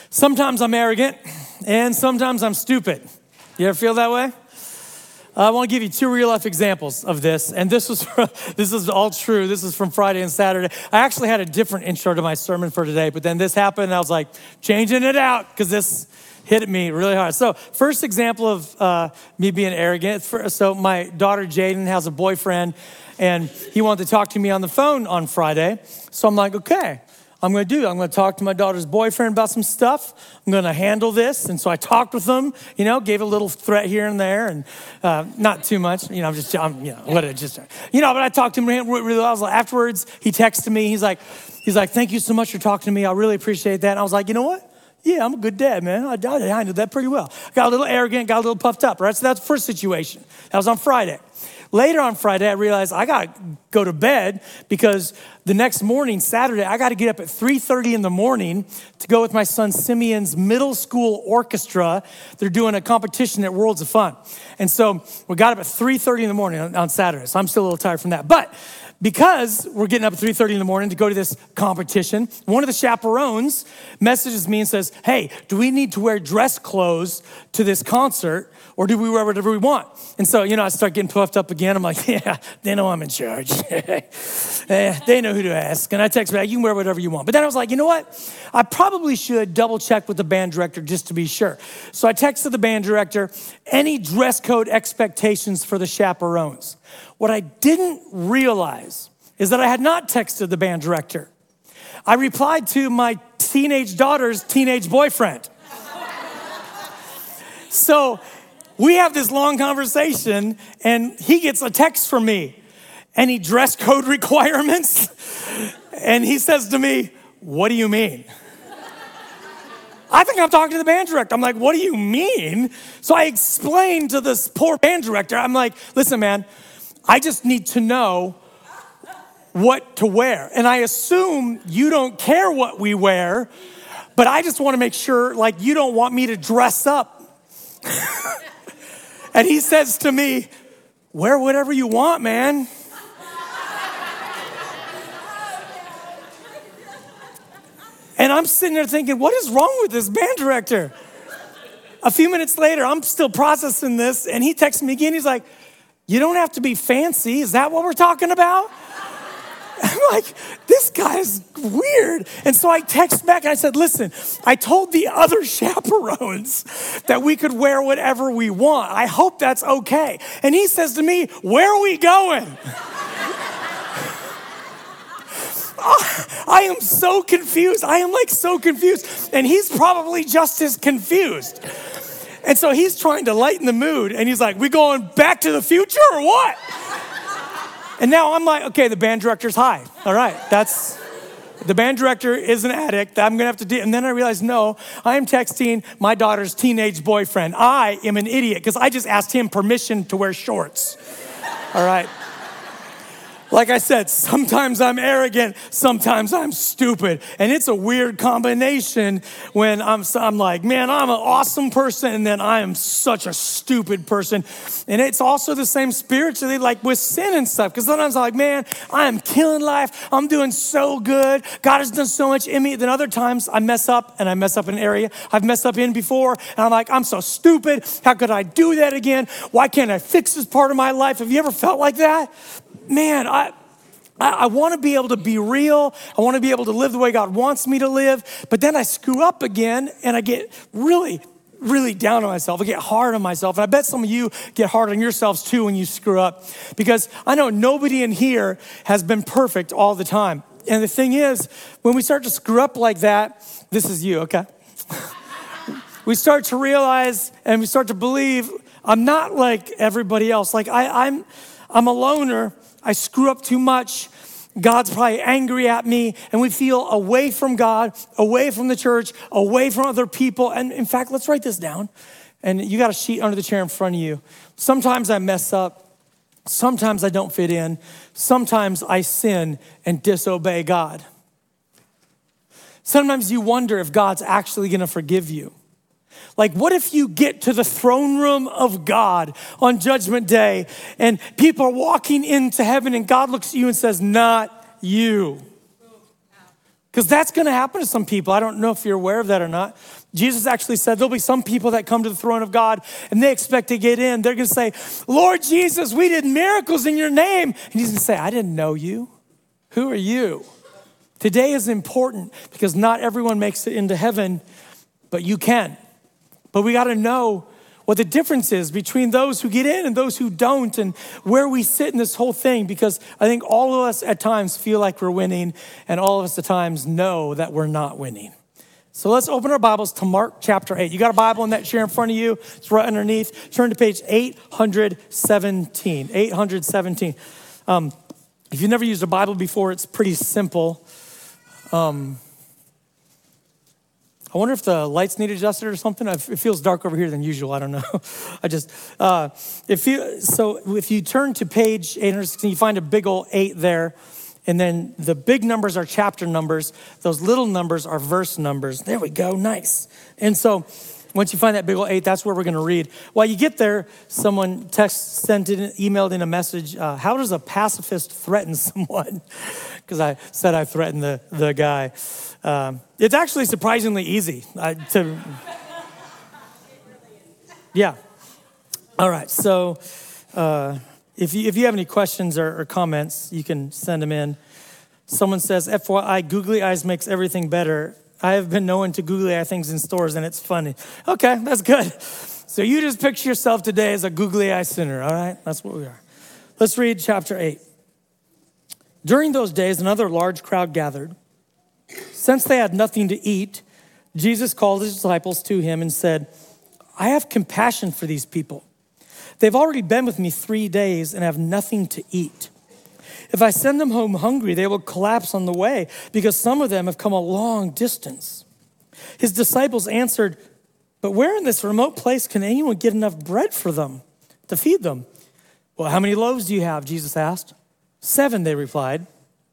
Sometimes I'm arrogant and sometimes I'm stupid. You ever feel that way? I want to give you two real life examples of this. And this is all true. This is from Friday and Saturday. I actually had a different intro to my sermon for today, but then this happened and I was like, changing it out because this hit me really hard. So first example of me being arrogant. So my daughter Jaden has a boyfriend and he wanted to talk to me on the phone on Friday. So I'm like, okay. I'm going to talk to my daughter's boyfriend about some stuff. I'm going to handle this. And so I talked with him, gave a little threat here and there and not too much, but I talked to him really well. Afterwards, he texted me. He's like, thank you so much for talking to me. I really appreciate that. And I was like, you know what? Yeah, I'm a good dad, man. I handled that pretty well. Got a little arrogant, got a little puffed up, right? So that's the first situation. That was on Friday. Later on Friday, I realized I got to go to bed because the next morning, Saturday, I got to get up at 3:30 in the morning to go with my son Simeon's middle school orchestra. They're doing a competition at Worlds of Fun. And so we got up at 3:30 in the morning on Saturday. So I'm still a little tired from that. But because we're getting up at 3:30 in the morning to go to this competition, one of the chaperones messages me and says, hey, do we need to wear dress clothes to this concert or do we wear whatever we want? And so, I start getting puffed up again. I'm like, yeah, they know I'm in charge. They know who to ask. And I text back, you can wear whatever you want. But then I was like, you know what? I probably should double check with the band director just to be sure. So I texted the band director, any dress code expectations for the chaperones? What I didn't realize is that I had not texted the band director. I replied to my teenage daughter's teenage boyfriend. So we have this long conversation and he gets a text from me. Any dress code requirements? And he says to me, what do you mean? I think I'm talking to the band director. I'm like, what do you mean? So I explained to this poor band director, I'm like, listen, man, I just need to know what to wear. And I assume you don't care what we wear, but I just want to make sure, you don't want me to dress up. And he says to me, wear whatever you want, man. And I'm sitting there thinking, what is wrong with this band director? A few minutes later, I'm still processing this, and he texts me again. He's like, you don't have to be fancy. Is that what we're talking about? I'm like, this guy's weird. And so I text back and I said, listen, I told the other chaperones that we could wear whatever we want. I hope that's okay. And he says to me, where are we going? I am so confused. I am so confused. And he's probably just as confused. And so he's trying to lighten the mood. And he's like, we going back to the future or what? And now I'm like, okay, the band director's high. All right, the band director is an addict. I'm going to have to do. And then I realized, no, I am texting my daughter's teenage boyfriend. I am an idiot because I just asked him permission to wear shorts. All right. Like I said, sometimes I'm arrogant, sometimes I'm stupid. And it's a weird combination when I'm like, man, I'm an awesome person, and then I am such a stupid person. And it's also the same spiritually, with sin and stuff. Because sometimes I'm like, man, I am killing life. I'm doing so good. God has done so much in me. Then other times I mess up, and I mess up in an area I've messed up in before. And I'm like, I'm so stupid. How could I do that again? Why can't I fix this part of my life? Have you ever felt like that? Man, I want to be able to be real. I want to be able to live the way God wants me to live. But then I screw up again and I get really, really down on myself. I get hard on myself. And I bet some of you get hard on yourselves too when you screw up. Because I know nobody in here has been perfect all the time. And the thing is, when we start to screw up like that, this is you, okay? We start to realize and we start to believe I'm not like everybody else. I'm a loner. I screw up too much. God's probably angry at me, and we feel away from God, away from the church, away from other people. And in fact, let's write this down. And you got a sheet under the chair in front of you. Sometimes I mess up. Sometimes I don't fit in. Sometimes I sin and disobey God. Sometimes you wonder if God's actually going to forgive you. What if you get to the throne room of God on Judgment Day and people are walking into heaven and God looks at you and says, not you. Because that's going to happen to some people. I don't know if you're aware of that or not. Jesus actually said there'll be some people that come to the throne of God and they expect to get in. They're going to say, Lord Jesus, we did miracles in your name. And he's going to say, I didn't know you. Who are you? Today is important because not everyone makes it into heaven, but you can. But we got to know what the difference is between those who get in and those who don't, and where we sit in this whole thing, because I think all of us at times feel like we're winning, and all of us at times know that we're not winning. So let's open our Bibles to Mark chapter 8. You got a Bible in that chair in front of you? It's right underneath. Turn to page 817. 817. If you've never used a Bible before, it's pretty simple. I wonder if the lights need adjusted or something. It feels dark over here than usual. I don't know. If you turn to page 816, you find a big old 8 there. And then the big numbers are chapter numbers. Those little numbers are verse numbers. There we go. Nice. And so once you find that big old 8, that's where we're going to read. While you get there, someone emailed in a message. How does a pacifist threaten someone? Because I said I threatened the guy. It's actually surprisingly easy yeah. All right. So if you have any questions or comments, you can send them in. Someone says, FYI, googly eyes makes everything better. I have been known to googly eye things in stores, and it's funny. Okay, that's good. So you just picture yourself today as a googly eye sinner, all right? That's what we are. Let's read chapter 8. During those days, another large crowd gathered. Since they had nothing to eat, Jesus called his disciples to him and said, I have compassion for these people. They've already been with me 3 days and have nothing to eat. If I send them home hungry, they will collapse on the way because some of them have come a long distance. His disciples answered, but where in this remote place can anyone get enough bread for them to feed them? Well, how many loaves do you have? Jesus asked. 7, they replied.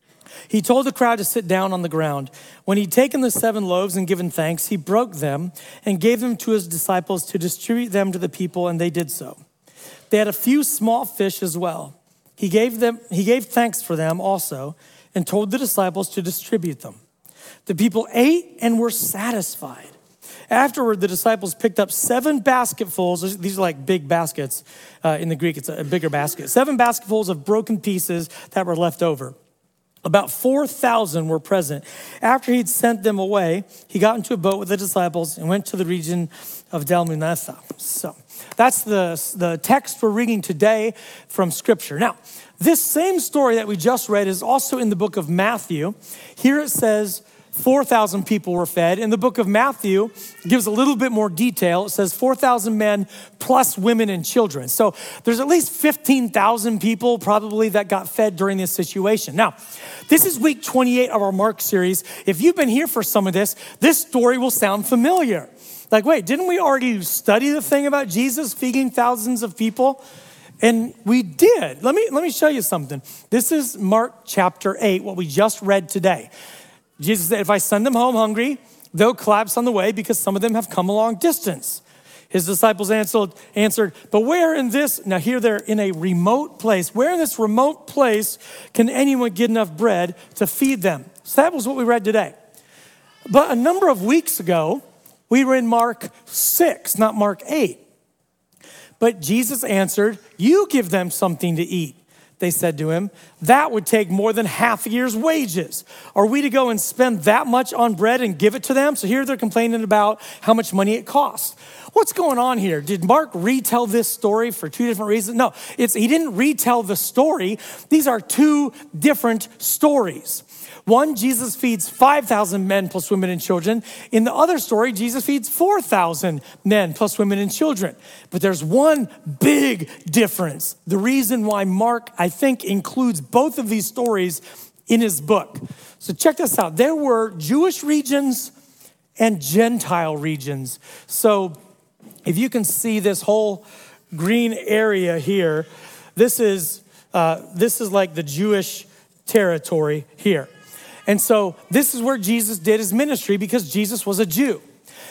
He told the crowd to sit down on the ground. When he'd taken the 7 loaves and given thanks, he broke them and gave them to his disciples to distribute them to the people, and they did so. They had a few small fish as well. He gave thanks for them also and told the disciples to distribute them. The people ate and were satisfied. Afterward, the disciples picked up 7 basketfuls. These are like big baskets. In the Greek, it's a bigger basket. 7 basketfuls of broken pieces that were left over. About 4,000 were present. After he'd sent them away, he got into a boat with the disciples and went to the region of Dalmanutha. So that's the text we're reading today from Scripture. Now, this same story that we just read is also in the book of Matthew. Here it says 4,000 people were fed. In the book of Matthew, it gives a little bit more detail. It says 4,000 men plus women and children. So there's at least 15,000 people probably that got fed during this situation. Now, this is week 28 of our Mark series. If you've been here for some of this story will sound familiar. Like, wait, didn't we already study the thing about Jesus feeding thousands of people? And we did. Let me show you something. This is Mark chapter 8, what we just read today. Jesus said, if I send them home hungry, they'll collapse on the way because some of them have come a long distance. His disciples answered, but where in this, now here they're in a remote place, where in this remote place can anyone get enough bread to feed them? So that was what we read today. But a number of weeks ago, we were in Mark 6, not Mark 8. But Jesus answered, you give them something to eat. They said to him, that would take more than half a year's wages. Are we to go and spend that much on bread and give it to them? So here they're complaining about how much money it costs. What's going on here? Did Mark retell this story for 2 different reasons? No, he didn't retell the story. These are 2 different stories. One, Jesus feeds 5,000 men plus women and children. In the other story, Jesus feeds 4,000 men plus women and children. But there's one big difference. The reason why Mark, I think, includes both of these stories in his book. So check this out. There were Jewish regions and Gentile regions. So if you can see this whole green area here, this is like the Jewish territory here. And so this is where Jesus did his ministry because Jesus was a Jew.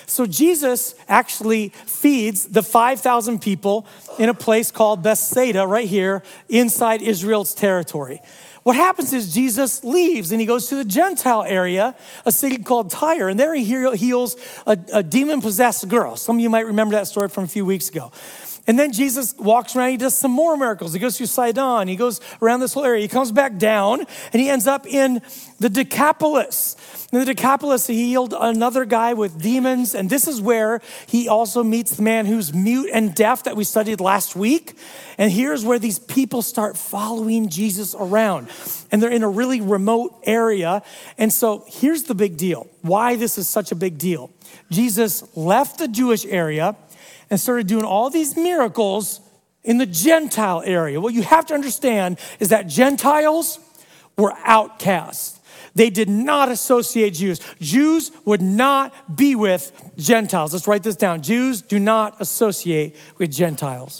So Jesus actually feeds the 5,000 people in a place called Bethsaida right here inside Israel's territory. What happens is Jesus leaves and he goes to the Gentile area, a city called Tyre, and there he heals a demon-possessed girl. Some of you might remember that story from a few weeks ago. And then Jesus walks around, he does some more miracles. He goes through Sidon, he goes around this whole area. He comes back down and he ends up in the Decapolis. In the Decapolis, he healed another guy with demons. And this is where he also meets the man who's mute and deaf that we studied last week. And here's where these people start following Jesus around. And they're in a really remote area. And so here's the big deal, why this is such a big deal. Jesus left the Jewish area and started doing all these miracles in the Gentile area. What you have to understand is that Gentiles were outcasts. They did not associate Jews. Jews would not be with Gentiles. Let's write this down. Jews do not associate with Gentiles.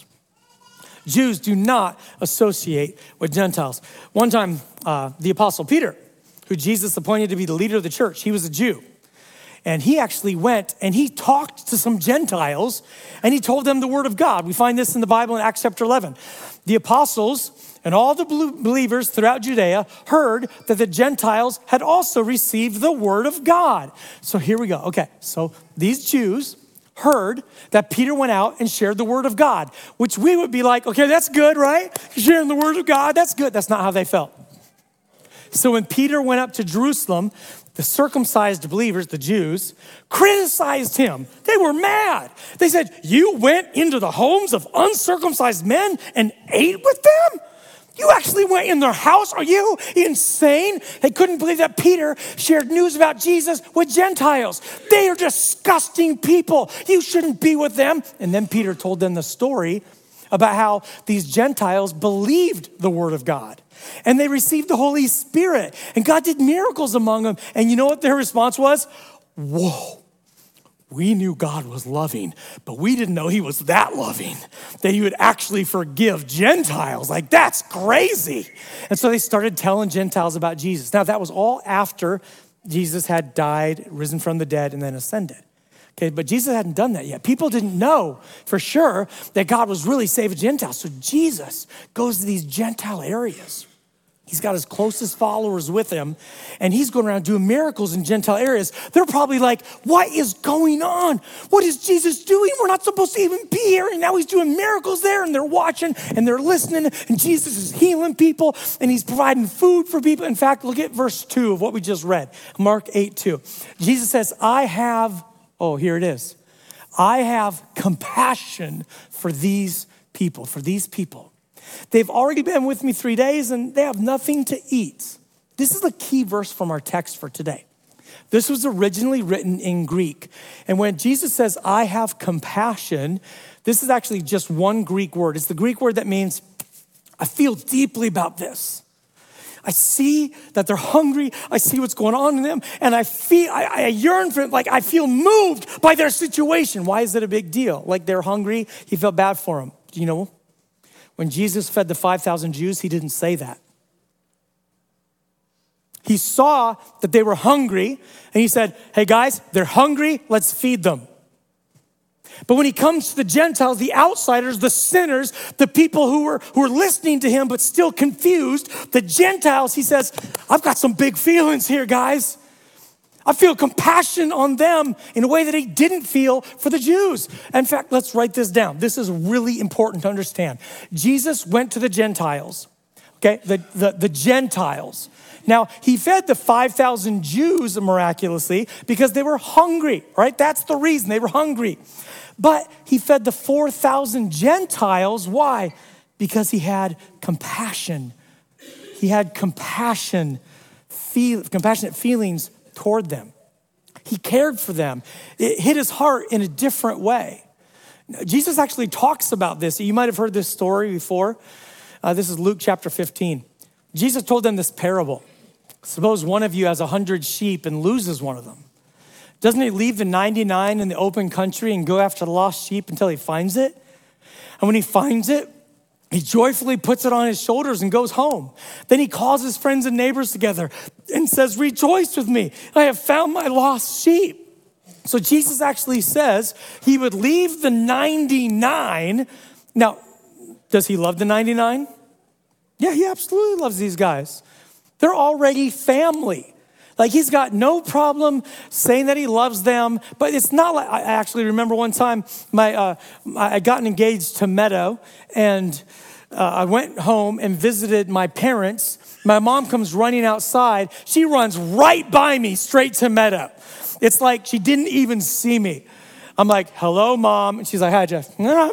Jews do not associate with Gentiles. One time, the Apostle Peter, who Jesus appointed to be the leader of the church, he was a Jew. And he actually went and he talked to some Gentiles and he told them the word of God. We find this in the Bible in Acts chapter 11. The apostles and all the believers throughout Judea heard that the Gentiles had also received the word of God. So here we go. Okay, so these Jews heard that Peter went out and shared the word of God, which we would be like, okay, that's good, right? Sharing the word of God, that's good. That's not how they felt. So when Peter went up to Jerusalem, the circumcised believers, the Jews, criticized him. They were mad. They said, you went into the homes of uncircumcised men and ate with them? You actually went in their house? Are you insane? They couldn't believe that Peter shared news about Jesus with Gentiles. They are disgusting people. You shouldn't be with them. And then Peter told them the story about how these Gentiles believed the word of God. And they received the Holy Spirit. And God did miracles among them. And you know what their response was? Whoa, we knew God was loving, but we didn't know he was that loving, that he would actually forgive Gentiles. Like, that's crazy. And so they started telling Gentiles about Jesus. Now, that was all after Jesus had died, risen from the dead, and then ascended. Okay, but Jesus hadn't done that yet. People didn't know for sure that God was really saving Gentiles. So Jesus goes to these Gentile areas. He's got his closest followers with him, and he's going around doing miracles in Gentile areas. They're probably like, what is going on? What is Jesus doing? We're not supposed to even be here, and now he's doing miracles there, and they're watching, and they're listening, and Jesus is healing people, and he's providing food for people. In fact, look at verse 2 of what we just read, Mark 8:2. Jesus says, here it is. I have compassion for these people, They've already been with me 3 days and they have nothing to eat. This is the key verse from our text for today. This was originally written in Greek. And when Jesus says, I have compassion, this is actually just one Greek word. It's the Greek word that means, I feel deeply about this. I see that they're hungry. I see what's going on in them. And I yearn for it. Like, I feel moved by their situation. Why is it a big deal? Like, they're hungry. He felt bad for them. Do you know? When Jesus fed the 5,000 Jews, he didn't say that. He saw that they were hungry and he said, hey guys, they're hungry, let's feed them. But when he comes to the Gentiles, the outsiders, the sinners, the people who are listening to him but still confused, the Gentiles, he says, I've got some big feelings here, guys. I feel compassion on them in a way that he didn't feel for the Jews. In fact, let's write this down. This is really important to understand. Jesus went to the Gentiles, okay? The Gentiles. Now, he fed the 5,000 Jews miraculously because they were hungry, right? That's the reason, they were hungry. But he fed the 4,000 Gentiles. Why? Because he had compassion. He had compassionate feelings toward them. He cared for them. It hit his heart in a different way. Jesus actually talks about this. You might have heard this story before. This is Luke chapter 15. Jesus told them this parable. Suppose one of you has 100 sheep and loses one of them. Doesn't he leave the 99 in the open country and go after the lost sheep until he finds it? And when he finds it, he joyfully puts it on his shoulders and goes home. Then he calls his friends and neighbors together and says, rejoice with me. I have found my lost sheep. So Jesus actually says he would leave the 99. Now, does he love the 99? Yeah, he absolutely loves these guys. They're already family. Like, he's got no problem saying that he loves them, but it's not like, I actually remember one time I gotten engaged to Meadow, and I went home and visited my parents. My mom comes running outside. She runs right by me straight to Meadow. It's like she didn't even see me. I'm like, hello, Mom. And she's like, hi, Jeff. Meadow.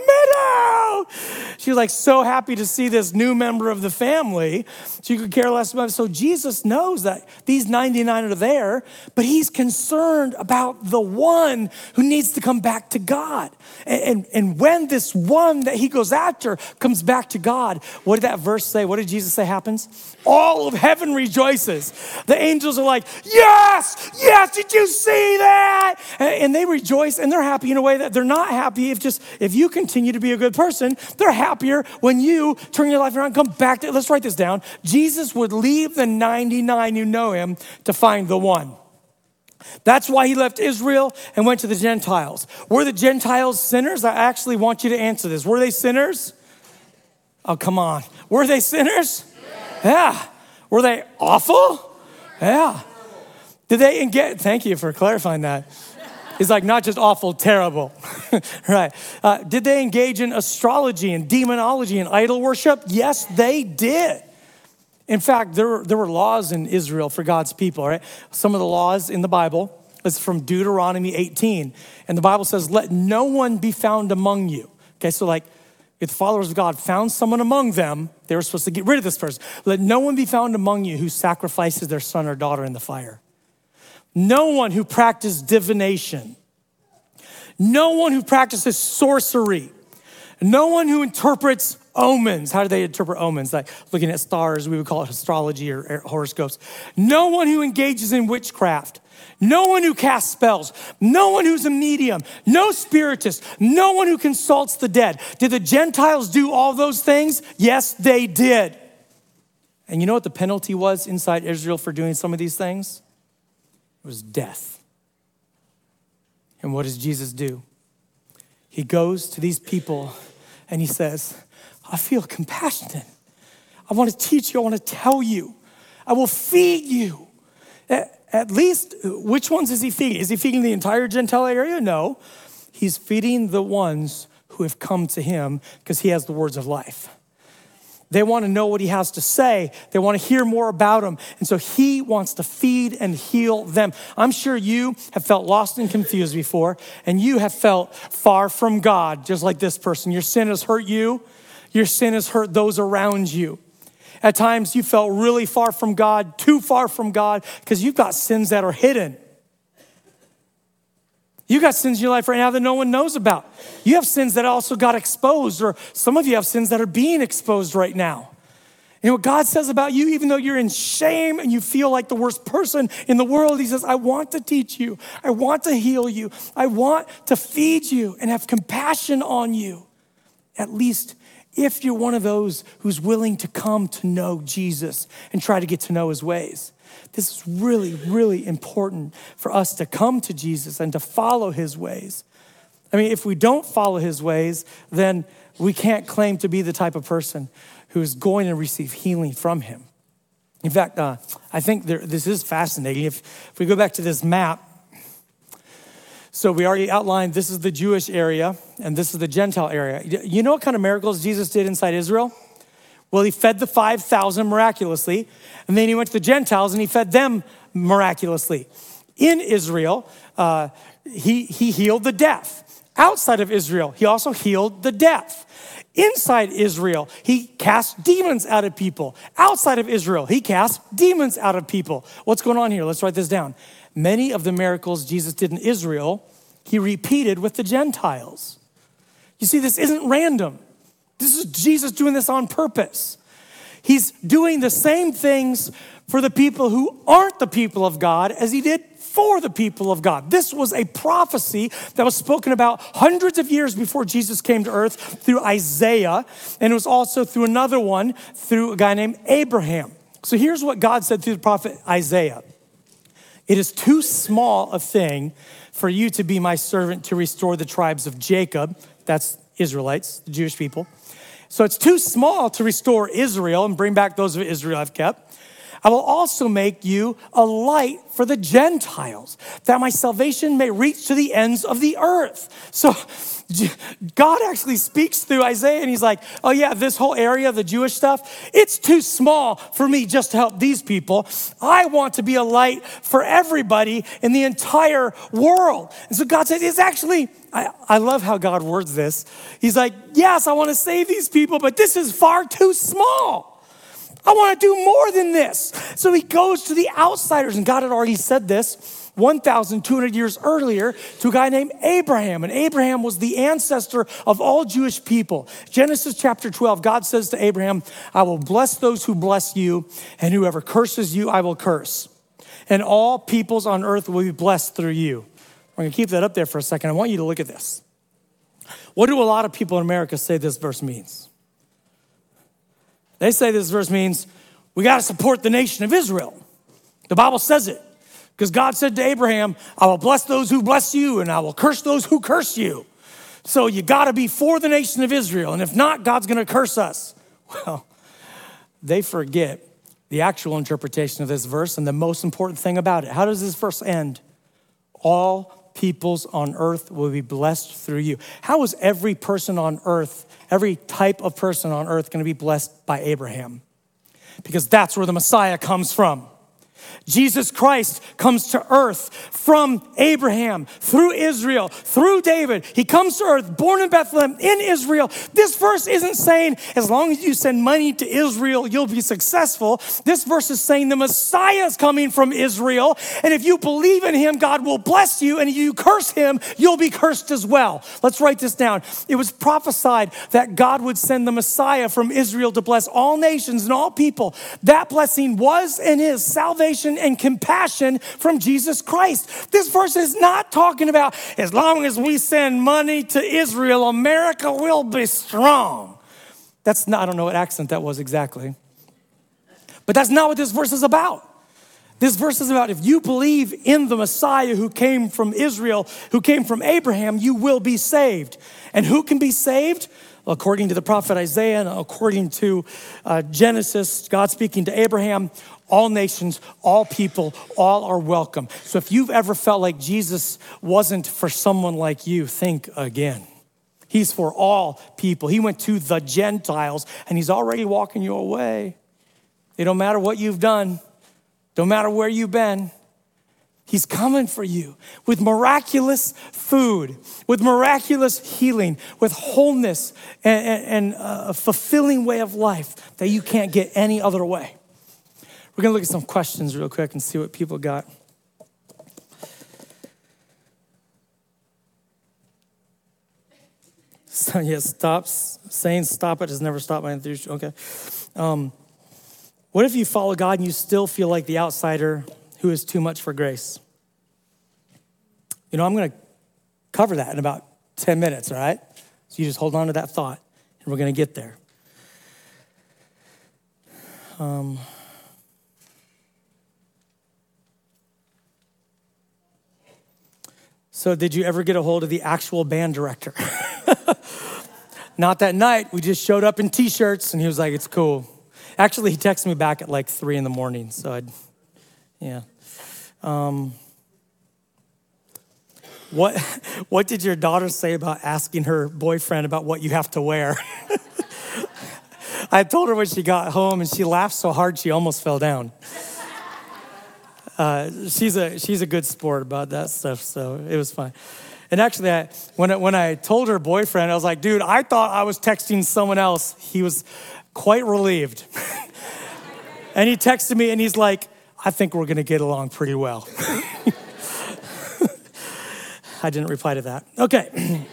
She was like so happy to see this new member of the family. She could care less about it. So Jesus knows that these 99 are there, but he's concerned about the one who needs to come back to God. And when this one that he goes after comes back to God, what did that verse say? What did Jesus say happens? All of heaven rejoices. The angels are like, yes, did you see that? And they rejoice, and they're happy in a way that they're not happy if you continue to be a good person. They're happier when you turn your life around, come back to, let's write this down. Jesus would leave the 99 who know him to find the one. That's why he left Israel and went to the Gentiles. Were the Gentiles sinners? I actually want you to answer this. Were they sinners? Oh, come on. Were they sinners? Yeah. Were they awful? Yeah. Did they engage? Thank you for clarifying that. It's like not just awful, terrible. Right. Did they engage in astrology and demonology and idol worship? Yes, they did. In fact, there were laws in Israel for God's people, right? Some of the laws in the Bible is from Deuteronomy 18. And the Bible says, let no one be found among you. Okay, so like if the followers of God found someone among them, they were supposed to get rid of this person. Let no one be found among you who sacrifices their son or daughter in the fire. No one who practiced divination. No one who practices sorcery. No one who interprets omens. How do they interpret omens? Like looking at stars, we would call it astrology or horoscopes. No one who engages in witchcraft. No one who casts spells. No one who's a medium. No spiritist. No one who consults the dead. Did the Gentiles do all those things? Yes, they did. And you know what the penalty was inside Israel for doing some of these things? It was death. And what does Jesus do? He goes to these people and he says, I feel compassionate. I want to teach you. I want to tell you. I will feed you. At least, which ones is he feeding? Is he feeding the entire Gentile area? No. He's feeding the ones who have come to him because he has the words of life. They want to know what he has to say. They want to hear more about him. And so he wants to feed and heal them. I'm sure you have felt lost and confused before, and you have felt far from God, just like this person. Your sin has hurt you. Your sin has hurt those around you. At times you felt really far from God, too far from God, because you've got sins that are hidden. You got sins in your life right now that no one knows about. You have sins that also got exposed, or some of you have sins that are being exposed right now. And what God says about you, even though you're in shame and you feel like the worst person in the world, he says, I want to teach you. I want to heal you. I want to feed you and have compassion on you. At least if you're one of those who's willing to come to know Jesus and try to get to know his ways. This is really, really important for us to come to Jesus and to follow his ways. I mean, if we don't follow his ways, then we can't claim to be the type of person who is going to receive healing from him. In fact, I think this is fascinating. If we go back to this map, so we already outlined this is the Jewish area and this is the Gentile area. You know what kind of miracles Jesus did inside Israel? Well, he fed the 5,000 miraculously, and then he went to the Gentiles and he fed them miraculously. In Israel, he healed the deaf. Outside of Israel, he also healed the deaf. Inside Israel, he cast demons out of people. Outside of Israel, he cast demons out of people. What's going on here? Let's write this down. Many of the miracles Jesus did in Israel, he repeated with the Gentiles. You see, this isn't random. This is Jesus doing this on purpose. He's doing the same things for the people who aren't the people of God as he did for the people of God. This was a prophecy that was spoken about hundreds of years before Jesus came to earth through Isaiah, and it was also through another one through a guy named Abraham. So here's what God said through the prophet Isaiah. It is too small a thing for you to be my servant to restore the tribes of Jacob. That's Israelites, the Jewish people. So it's too small to restore Israel and bring back those of Israel I've kept. I will also make you a light for the Gentiles, that my salvation may reach to the ends of the earth. So God actually speaks through Isaiah, and he's like, oh yeah, this whole area, the Jewish stuff, it's too small for me just to help these people. I want to be a light for everybody in the entire world. And so God said, it's actually, I love how God words this. He's like, yes, I want to save these people, but this is far too small. I want to do more than this. So he goes to the outsiders, and God had already said this 1,200 years earlier to a guy named Abraham. And Abraham was the ancestor of all Jewish people. Genesis chapter 12, God says to Abraham, I will bless those who bless you, and whoever curses you, I will curse. And all peoples on earth will be blessed through you. We're going to keep that up there for a second. I want you to look at this. What do a lot of people in America say this verse means? They say this verse means we got to support the nation of Israel. The Bible says it because God said to Abraham, I will bless those who bless you and I will curse those who curse you. So you got to be for the nation of Israel. And if not, God's going to curse us. Well, they forget the actual interpretation of this verse and the most important thing about it. How does this verse end? All peoples on earth will be blessed through you. How is every person on earth, every type of person on earth going to be blessed by Abraham? Because that's where the Messiah comes from. Jesus Christ comes to earth from Abraham, through Israel, through David. He comes to earth, born in Bethlehem, in Israel. This verse isn't saying, as long as you send money to Israel, you'll be successful. This verse is saying the Messiah is coming from Israel. And if you believe in him, God will bless you. And if you curse him, you'll be cursed as well. Let's write this down. It was prophesied that God would send the Messiah from Israel to bless all nations and all people. That blessing was and is salvation and compassion from Jesus Christ. This verse is not talking about as long as we send money to Israel, America will be strong. That's not, I don't know what accent that was exactly. But that's not what this verse is about. This verse is about if you believe in the Messiah who came from Israel, who came from Abraham, you will be saved. And who can be saved? According to the prophet Isaiah and according to Genesis, God speaking to Abraham, all nations, all people, all are welcome. So if you've ever felt like Jesus wasn't for someone like you, think again. He's for all people. He went to the Gentiles and he's already walking your way. It don't matter what you've done. Don't matter where you've been. He's coming for you with miraculous food, with miraculous healing, with wholeness and a fulfilling way of life that you can't get any other way. We're going to look at some questions real quick and see what people got. So, yes, saying stop it has never stopped my enthusiasm. Okay. What if you follow God and you still feel like the outsider who is too much for grace? You know, I'm going to cover that in about 10 minutes, all right? So you just hold on to that thought, and we're going to get there. So did you ever get a hold of the actual band director? Not that night. We just showed up in T-shirts, and he was like, it's cool. Actually, he texted me back at like 3 a.m, so yeah. What did your daughter say about asking her boyfriend about what you have to wear? I told her when she got home, and she laughed so hard she almost fell down. She's a good sport about that stuff, so it was fine. And actually, when I told her boyfriend, I was like, dude, I thought I was texting someone else. He was quite relieved. And he texted me, and he's like, I think we're going to get along pretty well. I didn't reply to that. Okay.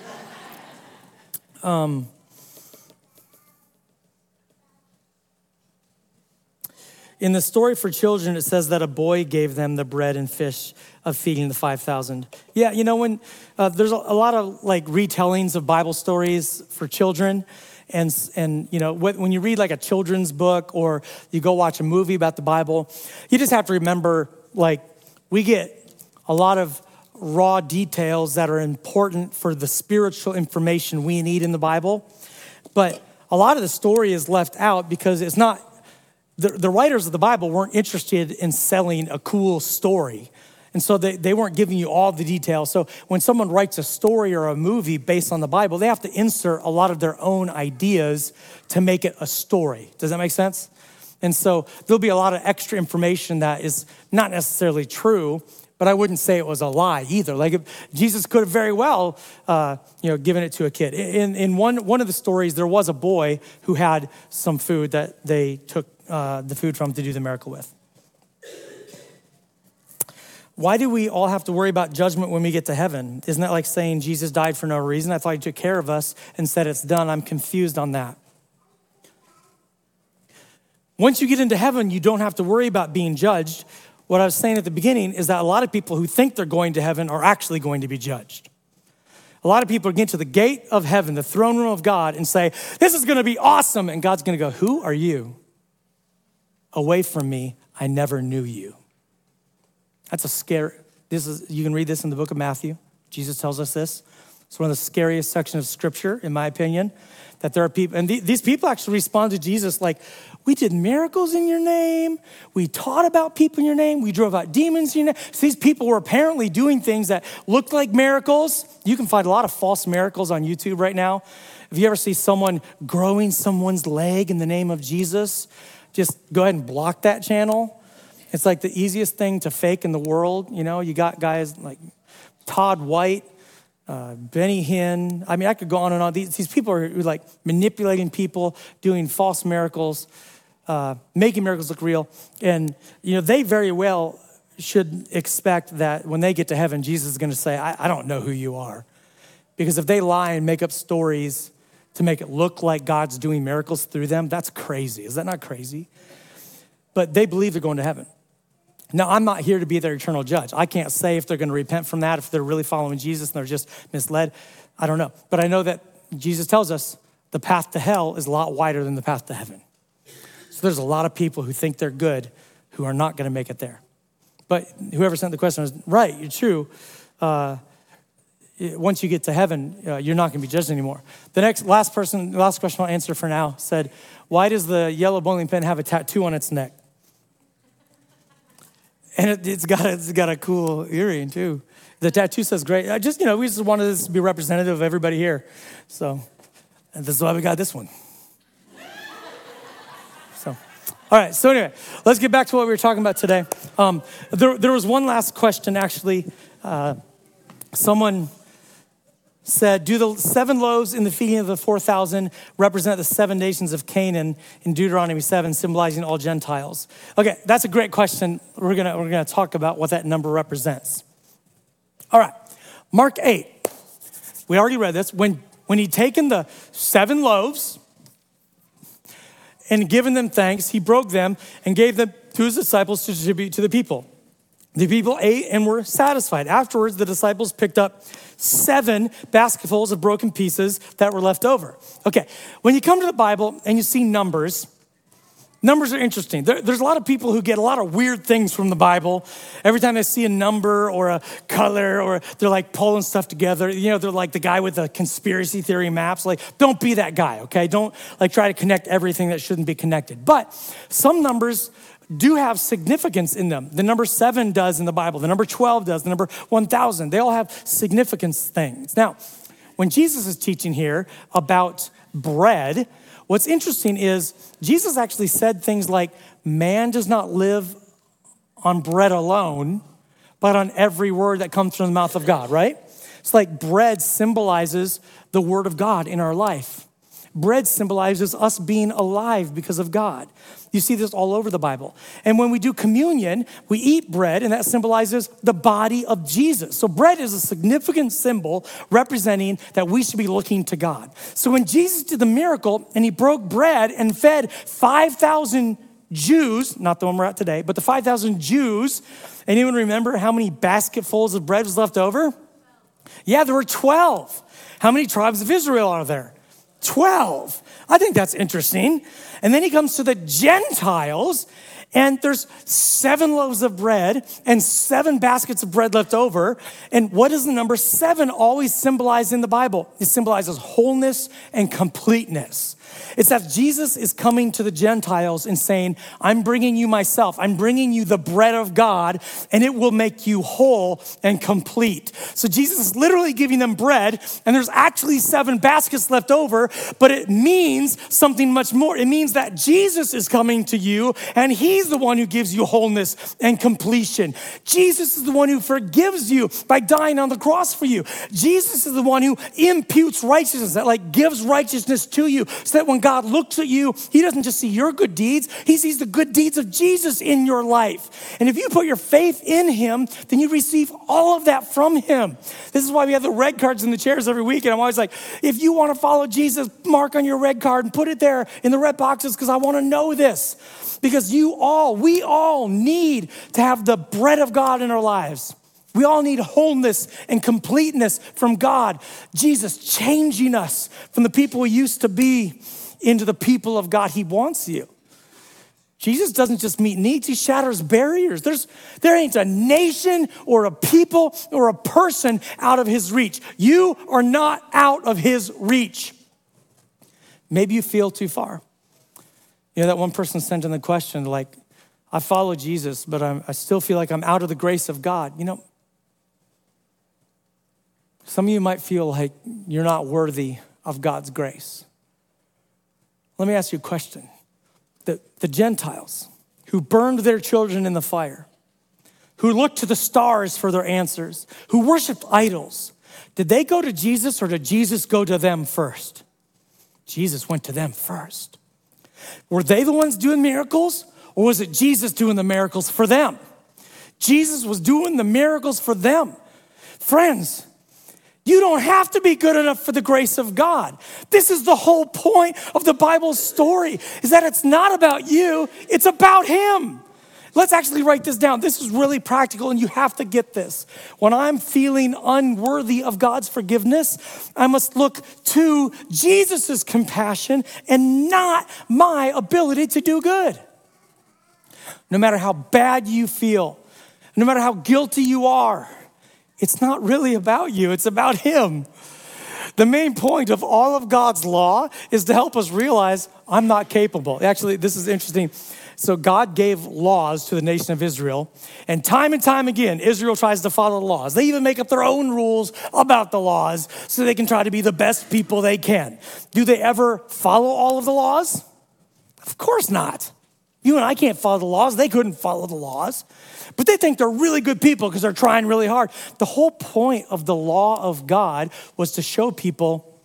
In the story for children, it says that a boy gave them the bread and fish of feeding the 5,000. Yeah, you know, when there's a lot of like retellings of Bible stories for children, and you know, when you read like a children's book or you go watch a movie about the Bible, you just have to remember, like, we get a lot of raw details that are important for the spiritual information we need in the Bible. But a lot of the story is left out because it's not, the writers of the Bible weren't interested in selling a cool story. And so they weren't giving you all the details. So when someone writes a story or a movie based on the Bible, they have to insert a lot of their own ideas to make it a story. Does that make sense? And so there'll be a lot of extra information that is not necessarily true, but I wouldn't say it was a lie either. Like Jesus could have very well, given it to a kid. In one of the stories, there was a boy who had some food that they took the food from to do the miracle with. Why do we all have to worry about judgment when we get to heaven? Isn't that like saying Jesus died for no reason? I thought he took care of us and said it's done. I'm confused on that. Once you get into heaven, you don't have to worry about being judged. What I was saying at the beginning is that a lot of people who think they're going to heaven are actually going to be judged. A lot of people get to the gate of heaven, the throne room of God, and say, this is going to be awesome. And God's going to go, who are you? Away from me, I never knew you. That's a scary, you can read this in the book of Matthew. Jesus tells us this. It's one of the scariest sections of scripture, in my opinion, that there are people, and these people actually respond to Jesus like, we did miracles in your name. We taught about people in your name. We drove out demons in your name. So these people were apparently doing things that looked like miracles. You can find a lot of false miracles on YouTube right now. If you ever see someone growing someone's leg in the name of Jesus, just go ahead and block that channel. It's like the easiest thing to fake in the world. You got guys like Todd White, Benny Hinn. I mean, I could go on and on. These people are like manipulating people, doing false miracles, making miracles look real. And, they very well should expect that when they get to heaven, Jesus is going to say, I don't know who you are. Because if they lie and make up stories to make it look like God's doing miracles through them, that's crazy. Is that not crazy? But they believe they're going to heaven. Now, I'm not here to be their eternal judge. I can't say if they're going to repent from that, if they're really following Jesus and they're just misled. I don't know. But I know that Jesus tells us the path to hell is a lot wider than the path to heaven. So there's a lot of people who think they're good who are not going to make it there. But whoever sent the question was right, you're true. Once you get to heaven, you're not going to be judged anymore. The last question I'll answer for now said, why does the yellow bowling pin have a tattoo on its neck? And it's got a cool earring too. The tattoo says great. We just wanted this to be representative of everybody here. So, and this is why we got this one. So, all right. So anyway, let's get back to what we were talking about today. There was one last question actually. Someone said, do the 7 loaves in the feeding of the 4,000 represent the 7 nations of Canaan in Deuteronomy 7, symbolizing all Gentiles? Okay, that's a great question. We're gonna talk about what that number represents. All right, Mark 8. We already read this. When he'd taken the 7 loaves and given them thanks, he broke them and gave them to his disciples to distribute to the people. The people ate and were satisfied. Afterwards, the disciples picked up 7 basketfuls of broken pieces that were left over. Okay, when you come to the Bible and you see numbers are interesting. There's a lot of people who get a lot of weird things from the Bible. Every time they see a number or a color or they're like pulling stuff together, they're like the guy with the conspiracy theory maps. Like, don't be that guy, okay? Don't like try to connect everything that shouldn't be connected. But some numbers do have significance in them. The number 7 does in the Bible. The number 12 does. The number 1,000. They all have significance things. Now, when Jesus is teaching here about bread, what's interesting is Jesus actually said things like, man does not live on bread alone, but on every word that comes from the mouth of God, right? It's like bread symbolizes the word of God in our life. Bread symbolizes us being alive because of God. You see this all over the Bible. And when we do communion, we eat bread, and that symbolizes the body of Jesus. So bread is a significant symbol representing that we should be looking to God. So when Jesus did the miracle and he broke bread and fed 5,000 Jews, not the one we're at today, but the 5,000 Jews, anyone remember how many basketfuls of bread was left over? Yeah, there were 12. How many tribes of Israel are there? 12. I think that's interesting. And then he comes to the Gentiles And there's 7 loaves of bread and 7 baskets of bread left over. And what does the number 7 always symbolize in the Bible? It symbolizes wholeness and completeness. It's that Jesus is coming to the Gentiles and saying, I'm bringing you myself. I'm bringing you the bread of God, and it will make you whole and complete. So Jesus is literally giving them bread, and there's actually 7 baskets left over, but it means something much more. It means that Jesus is coming to you, and he's the one who gives you wholeness and completion. Jesus is the one who forgives you by dying on the cross for you. Jesus is the one who imputes righteousness, that gives righteousness to you, so that when God looks at you, he doesn't just see your good deeds, he sees the good deeds of Jesus in your life. And if you put your faith in him, then you receive all of that from him. This is why we have the red cards in the chairs every week. And I'm always like, if you want to follow Jesus, mark on your red card and put it there in the red boxes, because I want to know this. Because we all need to have the bread of God in our lives. We all need wholeness and completeness from God. Jesus changing us from the people we used to be into the people of God. He wants you. Jesus doesn't just meet needs, he shatters barriers. There ain't a nation or a people or a person out of his reach. You are not out of his reach. Maybe you feel too far. You know, that one person sent in the question, I follow Jesus, but I still feel like I'm out of the grace of God. You know, some of you might feel like you're not worthy of God's grace. Let me ask you a question. The Gentiles who burned their children in the fire, who looked to the stars for their answers, who worshiped idols, did they go to Jesus or did Jesus go to them first? Jesus went to them first. Were they the ones doing miracles, or was it Jesus doing the miracles for them? Jesus was doing the miracles for them. Friends, you don't have to be good enough for the grace of God. This is the whole point of the Bible story, is that it's not about you, it's about him. Let's actually write this down. This is really practical, and you have to get this. When I'm feeling unworthy of God's forgiveness, I must look to Jesus' compassion and not my ability to do good. No matter how bad you feel, no matter how guilty you are, it's not really about you, it's about him. The main point of all of God's law is to help us realize I'm not capable. Actually, this is interesting. So God gave laws to the nation of Israel, and time again, Israel tries to follow the laws. They even make up their own rules about the laws so they can try to be the best people they can. Do they ever follow all of the laws? Of course not. You and I can't follow the laws. They couldn't follow the laws. But they think they're really good people because they're trying really hard. The whole point of the law of God was to show people,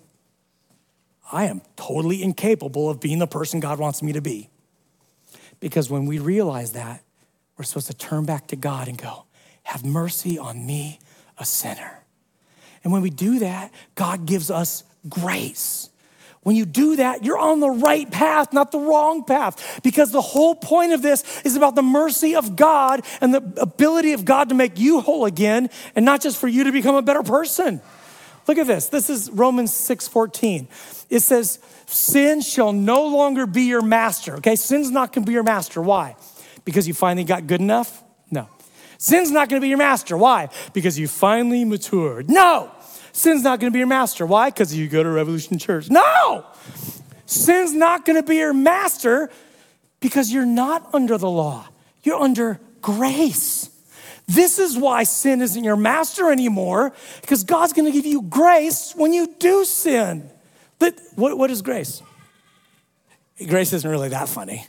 I am totally incapable of being the person God wants me to be. Because when we realize that, we're supposed to turn back to God and go, have mercy on me, a sinner. And when we do that, God gives us grace. When you do that, you're on the right path, not the wrong path. Because the whole point of this is about the mercy of God and the ability of God to make you whole again, and not just for you to become a better person. Look at this. This is Romans 6:14. It says, sin shall no longer be your master. Okay, sin's not gonna be your master. Why? Because you finally got good enough? No. Sin's not gonna be your master. Why? Because you finally matured. No. Sin's not gonna be your master. Why? Because you go to Revolution Church. No! Sin's not gonna be your master because you're not under the law. You're under grace. This is why sin isn't your master anymore, because God's gonna give you grace when you do sin. But what is grace? Grace isn't really that funny.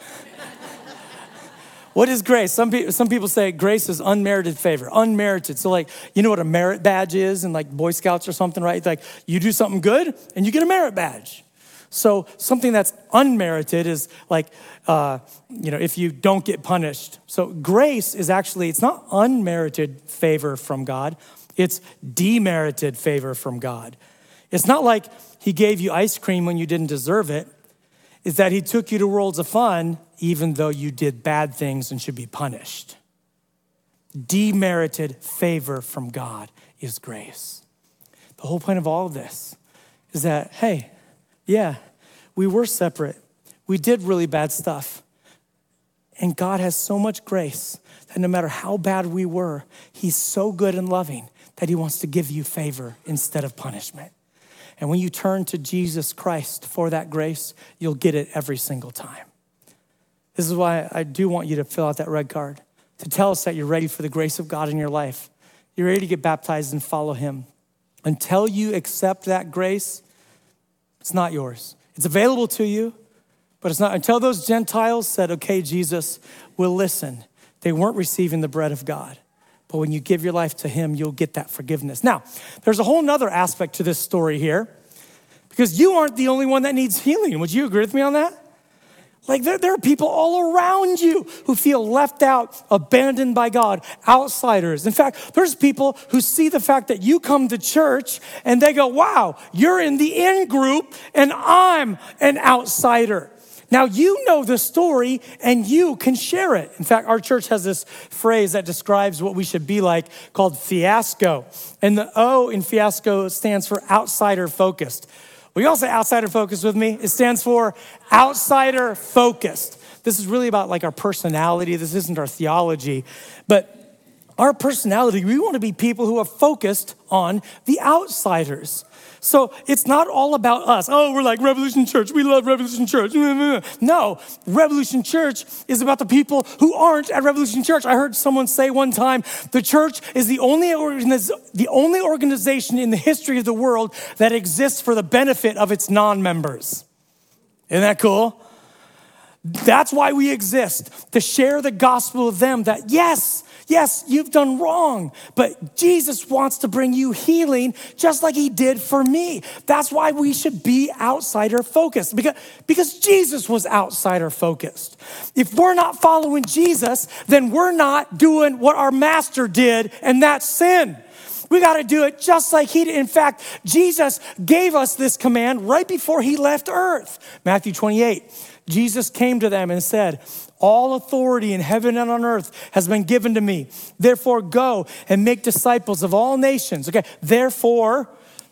What is grace? Some people say grace is unmerited favor, unmerited. So you know what a merit badge is in Boy Scouts or something, right? You do something good and you get a merit badge. So something that's unmerited is if you don't get punished. So grace is actually, it's not unmerited favor from God. It's demerited favor from God. It's not like he gave you ice cream when you didn't deserve it. It's that he took you to worlds of fun even though you did bad things and should be punished. Demerited favor from God is grace. The whole point of all of this is that, hey, yeah, we were separate. We did really bad stuff. And God has so much grace that no matter how bad we were, he's so good and loving that he wants to give you favor instead of punishment. And when you turn to Jesus Christ for that grace, you'll get it every single time. This is why I do want you to fill out that red card, to tell us that you're ready for the grace of God in your life. You're ready to get baptized and follow him. Until you accept that grace, it's not yours. It's available to you, but it's not. Until those Gentiles said, okay, Jesus, we'll listen. They weren't receiving the bread of God. But when you give your life to him, you'll get that forgiveness. Now, there's a whole nother aspect to this story here, because you aren't the only one that needs healing. Would you agree with me on that? Like there are people all around you who feel left out, abandoned by God, outsiders. In fact, there's people who see the fact that you come to church and they go, wow, you're in the in group and I'm an outsider. Now you know the story and you can share it. In fact, our church has this phrase that describes what we should be like called fiasco. And the O in fiasco stands for outsider focused. Will you all say outsider focused with me? It stands for outsider focused. This is really about like our personality. This isn't our theology, but our personality, we want to be people who are focused on the outsiders. So it's not all about us. Oh, we're like Revolution Church. We love Revolution Church. No, Revolution Church is about the people who aren't at Revolution Church. I heard someone say one time, the church is the only organization in the history of the world that exists for the benefit of its non-members. Isn't that cool? That's why we exist, to share the gospel of them that yes, you've done wrong, but Jesus wants to bring you healing just like he did for me. That's why we should be outsider focused, because Jesus was outsider focused. If we're not following Jesus, then we're not doing what our master did, and that's sin. We got to do it just like he did. In fact, Jesus gave us this command right before he left earth. Matthew 28. Jesus came to them and said, all authority in heaven and on earth has been given to me. Therefore, go and make disciples of all nations. Okay, therefore,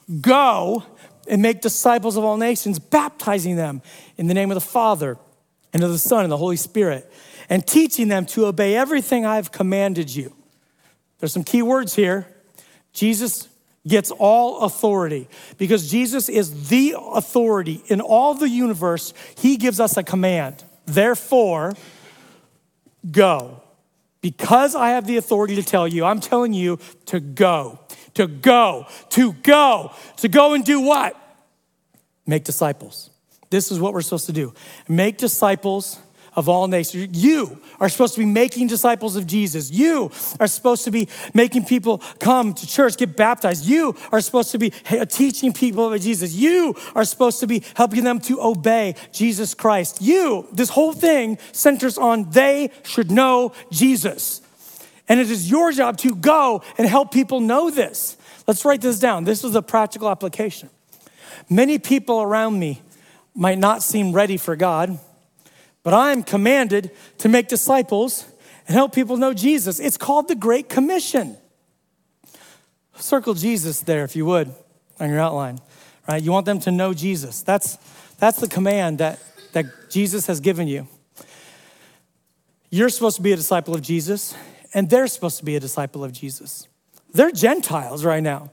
go and make disciples of all nations, baptizing them in the name of the Father and of the Son and the Holy Spirit, and teaching them to obey everything I've commanded you. There's some key words here. Jesus gets all authority because Jesus is the authority in all the universe. He gives us a command. Therefore, go. Because I have the authority to tell you, I'm telling you to go and do what? Make disciples. This is what we're supposed to do. Make disciples of all nations. You are supposed to be making disciples of Jesus. You are supposed to be making people come to church, get baptized. You are supposed to be teaching people about Jesus. You are supposed to be helping them to obey Jesus Christ. This whole thing centers on they should know Jesus. And it is your job to go and help people know this. Let's write this down. This is a practical application. Many people around me might not seem ready for God, but I am commanded to make disciples and help people know Jesus. It's called the Great Commission. Circle Jesus there, if you would, on your outline, right? You want them to know Jesus. That's the command that Jesus has given you. You're supposed to be a disciple of Jesus, and they're supposed to be a disciple of Jesus. They're Gentiles right now.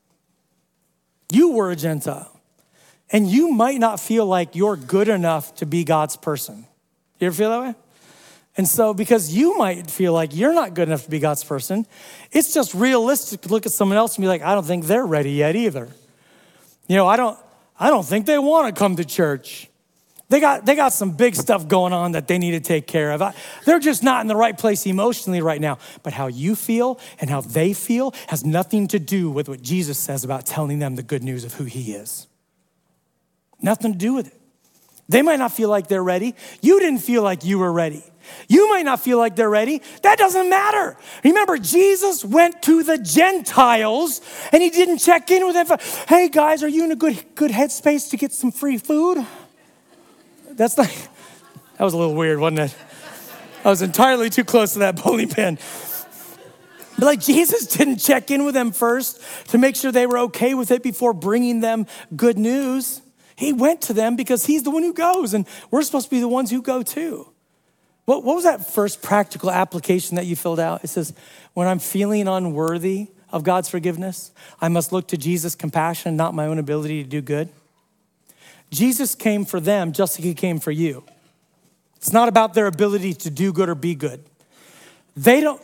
You were a Gentile, and you might not feel like you're good enough to be God's person. You ever feel that way? And so because you might feel like you're not good enough to be God's person, it's just realistic to look at someone else and be like, I don't think they're ready yet either. You know, I don't think they want to come to church. They got some big stuff going on that they need to take care of. They're just not in the right place emotionally right now. But how you feel and how they feel has nothing to do with what Jesus says about telling them the good news of who he is. Nothing to do with it. They might not feel like they're ready. You didn't feel like you were ready. You might not feel like they're ready. That doesn't matter. Remember, Jesus went to the Gentiles and he didn't check in with them. Hey guys, are you in a good headspace to get some free food? That was a little weird, wasn't it? I was entirely too close to that bowling pin. But like Jesus didn't check in with them first to make sure they were okay with it before bringing them good news. He went to them because he's the one who goes, and we're supposed to be the ones who go too. What was that first practical application that you filled out? It says, when I'm feeling unworthy of God's forgiveness, I must look to Jesus' compassion, not my own ability to do good. Jesus came for them just like he came for you. It's not about their ability to do good or be good. They don't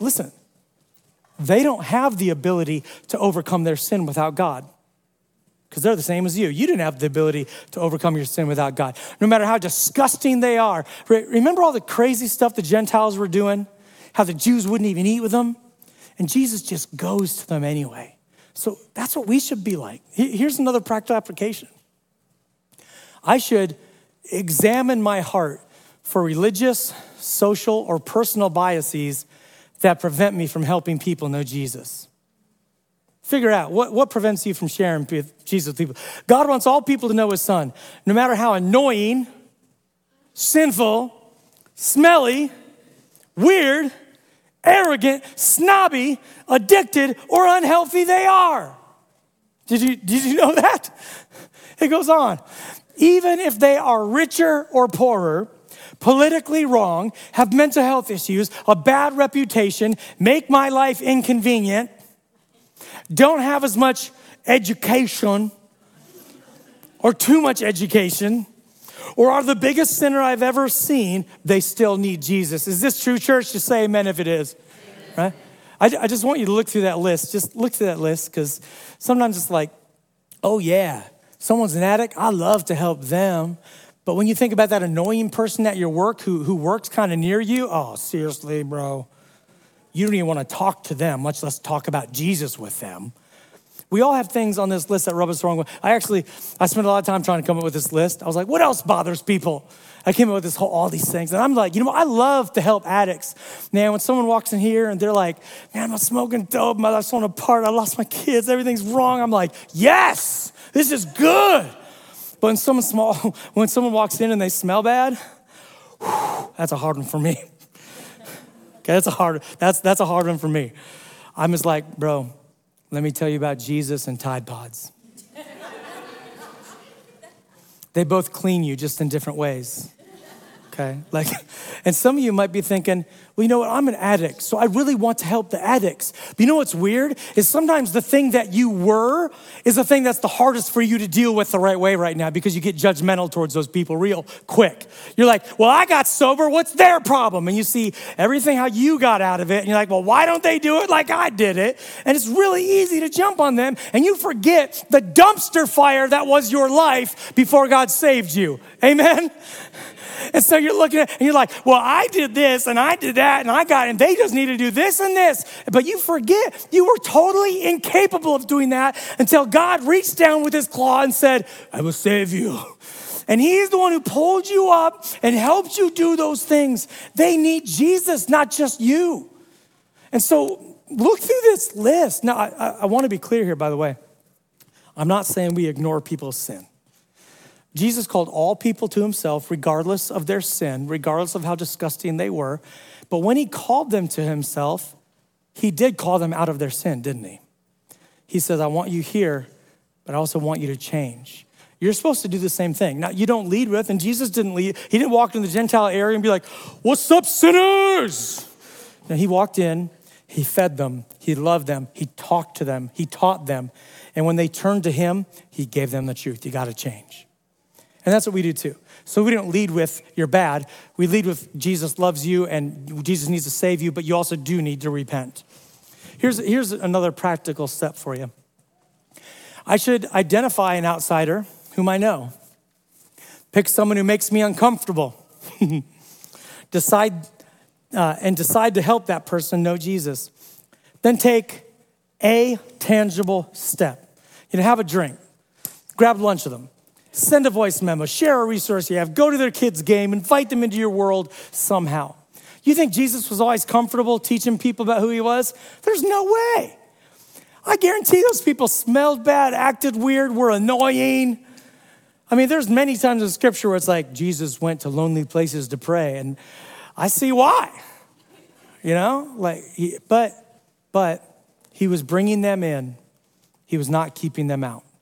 have the ability to overcome their sin without God, because they're the same as you. You didn't have the ability to overcome your sin without God. No matter how disgusting they are. Remember all the crazy stuff the Gentiles were doing? How the Jews wouldn't even eat with them? And Jesus just goes to them anyway. So that's what we should be like. Here's another practical application. I should examine my heart for religious, social, or personal biases that prevent me from helping people know Jesus. Figure out what prevents you from sharing Jesus with people. God wants all people to know his son, no matter how annoying, sinful, smelly, weird, arrogant, snobby, addicted, or unhealthy they are. Did you know that? It goes on. Even if they are richer or poorer, politically wrong, have mental health issues, a bad reputation, make my life inconvenient, don't have as much education or too much education, or are the biggest sinner I've ever seen, they still need Jesus. Is this true, church? Just say amen if it is, right? I just want you to look through that list. Just look through that list, because sometimes it's like, oh yeah, someone's an addict, I love to help them. But when you think about that annoying person at your work who works kind of near you, oh, seriously, bro. You don't even want to talk to them, much less talk about Jesus with them. We all have things on this list that rub us the wrong way. I spent a lot of time trying to come up with this list. I was like, what else bothers people? I came up with all these things. And I'm like, I love to help addicts. Man, when someone walks in here and they're like, man, I'm smoking dope, my life's falling apart, I lost my kids, everything's wrong. I'm like, yes, this is good. But when someone walks in and they smell bad, that's a hard one for me. Okay, that's a hard one for me. I'm just like, bro, let me tell you about Jesus and Tide Pods. They both clean you, just in different ways. Okay, and some of you might be thinking, well, you know what? I'm an addict, so I really want to help the addicts. But you know what's weird? Is sometimes the thing that you were is the thing that's the hardest for you to deal with the right way right now, because you get judgmental towards those people real quick. You're like, well, I got sober, what's their problem? And you see everything how you got out of it, and you're like, well, why don't they do it like I did it? And it's really easy to jump on them, and you forget the dumpster fire that was your life before God saved you. Amen? And so you're looking at, and you're like, well, I did this and I did that and they just need to do this and this. But you forget you were totally incapable of doing that until God reached down with his claw and said, I will save you. And he's the one who pulled you up and helped you do those things. They need Jesus, not just you. And so look through this list. Now, I want to be clear here, by the way. I'm not saying we ignore people's sin. Jesus called all people to himself, regardless of their sin, regardless of how disgusting they were. But when he called them to himself, he did call them out of their sin, didn't he? He says, I want you here, but I also want you to change. You're supposed to do the same thing. Now, you don't lead with, and Jesus didn't lead. He didn't walk in the Gentile area and be like, what's up, sinners? No, he walked in, he fed them, he loved them, he talked to them, he taught them. And when they turned to him, he gave them the truth. You got to change. And that's what we do too. So we don't lead with you're bad. We lead with Jesus loves you and Jesus needs to save you, but you also do need to repent. Here's another practical step for you. I should identify an outsider whom I know. Pick someone who makes me uncomfortable. Decide to help that person know Jesus. Then take a tangible step. Have a drink. Grab lunch with them. Send a voice memo, share a resource you have, go to their kids' game, invite them into your world somehow. You think Jesus was always comfortable teaching people about who he was? There's no way. I guarantee those people smelled bad, acted weird, were annoying. I mean, there's many times in scripture where it's like Jesus went to lonely places to pray, and I see why. But he was bringing them in. He was not keeping them out.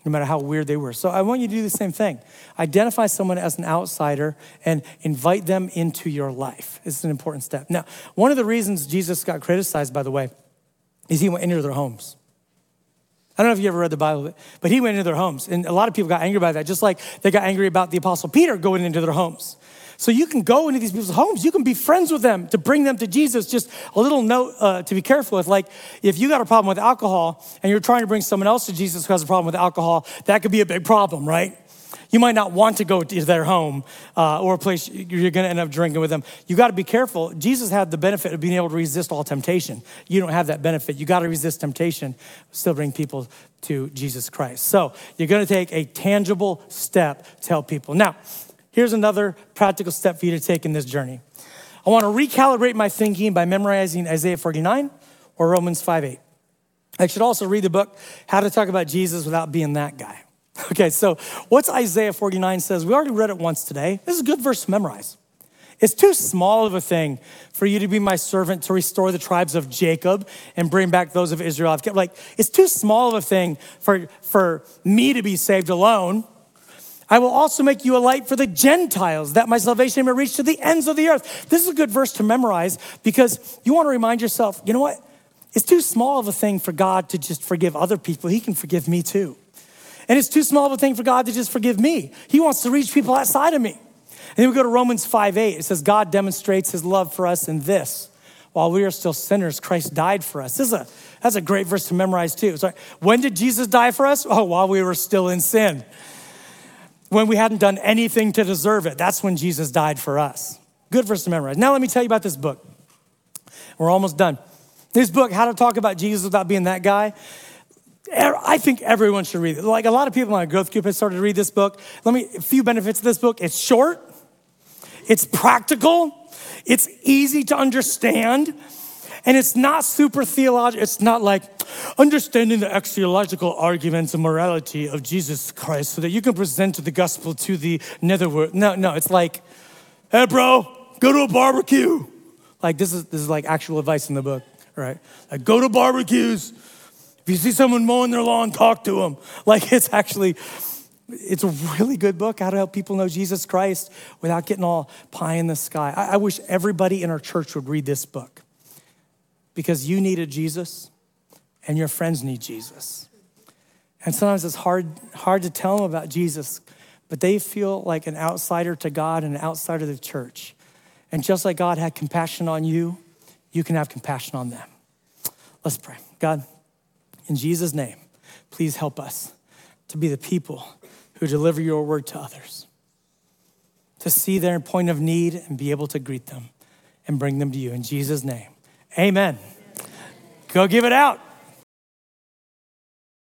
no matter how weird they were. So I want you to do the same thing. Identify someone as an outsider and invite them into your life. It's an important step. Now, one of the reasons Jesus got criticized, by the way, is he went into their homes. I don't know if you ever read the Bible, but he went into their homes. And a lot of people got angry by that, just like they got angry about the Apostle Peter going into their homes. So you can go into these people's homes. You can be friends with them to bring them to Jesus. Just a little note to be careful with. Like if you got a problem with alcohol and you're trying to bring someone else to Jesus who has a problem with alcohol, that could be a big problem, right? You might not want to go to their home or a place you're going to end up drinking with them. You got to be careful. Jesus had the benefit of being able to resist all temptation. You don't have that benefit. You got to resist temptation, still bring people to Jesus Christ. So you're going to take a tangible step to help people. Now, here's another practical step for you to take in this journey. I want to recalibrate my thinking by memorizing Isaiah 49 or Romans 5:8. I should also read the book, How to Talk About Jesus Without Being That Guy. Okay, so what's Isaiah 49 says? We already read it once today. This is a good verse to memorize. It's too small of a thing for you to be my servant to restore the tribes of Jacob and bring back those of Israel. Like, it's too small of a thing for me to be saved alone. I will also make you a light for the Gentiles, that my salvation may reach to the ends of the earth. This is a good verse to memorize because you want to remind yourself, you know what? It's too small of a thing for God to just forgive other people. He can forgive me too. And it's too small of a thing for God to just forgive me. He wants to reach people outside of me. And then we go to Romans 5:8. It says, God demonstrates his love for us in this. While we are still sinners, Christ died for us. That's a great verse to memorize too. Sorry. When did Jesus die for us? Oh, while we were still in sin. When we hadn't done anything to deserve it. That's when Jesus died for us. Good verse to memorize. Now let me tell you about this book. We're almost done. This book, How to Talk About Jesus Without Being That Guy, I think everyone should read it. Like a lot of people in my growth group have started to read this book. A few benefits of this book. It's short. It's practical. It's easy to understand. And it's not super theological. It's not like understanding the axiological arguments and morality of Jesus Christ so that you can present the gospel to the netherworld. No, it's like, hey bro, go to a barbecue. Like this is like actual advice in the book, right? Like go to barbecues. If you see someone mowing their lawn, talk to them. Like it's a really good book, how to help people know Jesus Christ without getting all pie in the sky. I wish everybody in our church would read this book because you need a Jesus and your friends need Jesus. And sometimes it's hard to tell them about Jesus, but they feel like an outsider to God and an outsider to the church. And just like God had compassion on you, you can have compassion on them. Let's pray. God, in Jesus' name, please help us to be the people who deliver your word to others, to see their point of need and be able to greet them and bring them to you. In Jesus' name, amen. Go give it out.